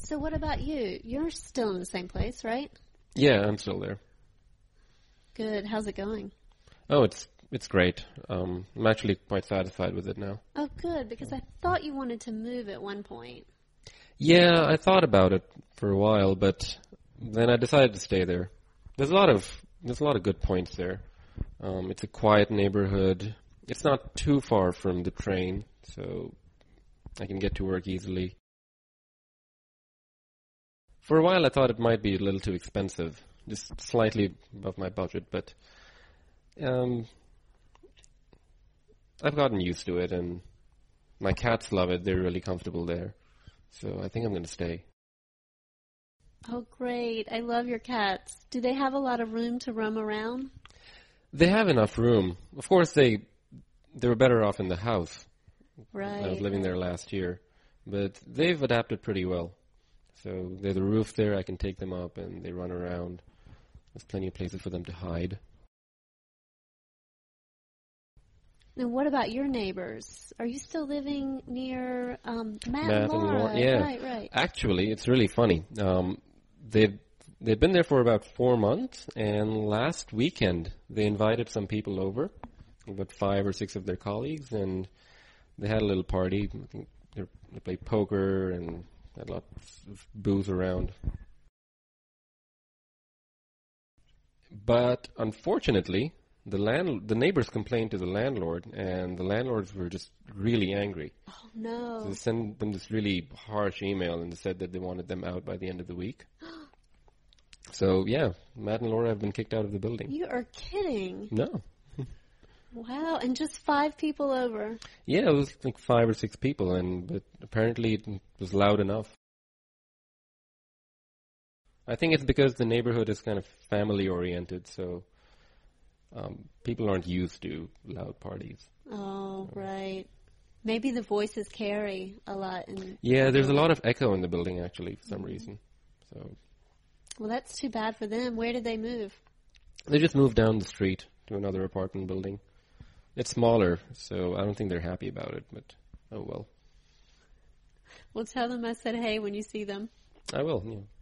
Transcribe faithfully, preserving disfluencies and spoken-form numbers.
So what about you? You're still in the same place, right? Yeah, I'm still there. Good. How's it going? Oh, it's it's great. Um, I'm actually quite satisfied with it now. Oh, good, because I thought you wanted to move at one point. Yeah, I thought about it for a while, but then I decided to stay there. There's a lot of there's a lot of good points there. Um, it's a quiet neighborhood. It's not too far from the train, so I can get to work easily. For a while, I thought it might be a little too expensive, just slightly above my budget, but um, I've gotten used to it, and my cats love it. They're really comfortable there, so I think I'm going to stay. Oh, great. I love your cats. Do they have a lot of room to roam around? They have enough room. Of course, they they were better off in the house. Right. I was living there last year, but they've adapted pretty well. So there's a roof there. I can take them up, and they run around. There's plenty of places for them to hide. And what about your neighbors? Are you still living near um, Matt, Matt and Laura? and Laura, yeah. Right, right. Actually, it's really funny. Um, they've they've been there for about four months, and last weekend they invited some people over, about five or six of their colleagues, and they had a little party. I think they they played poker and had lots of booze around. But unfortunately, the land the neighbors complained to the landlord, and the landlords were just really angry. Oh, no. So they sent them this really harsh email and said that they wanted them out by the end of the week. So, yeah, Matt and Laura have been kicked out of the building. You are kidding. No. Wow, and just five people over. Yeah, it was like five or six people, and but apparently it was loud enough. I think it's because the neighborhood is kind of family-oriented, so um, people aren't used to loud parties. Oh, right. Maybe the voices carry a lot. In Yeah, there's a lot of echo in the building, actually, for some mm-hmm. reason. So, well, that's too bad for them. Where did they move? They just moved down the street to another apartment building. It's smaller, so I don't think they're happy about it, but oh well. Well, tell them I said hey when you see them. I will, yeah.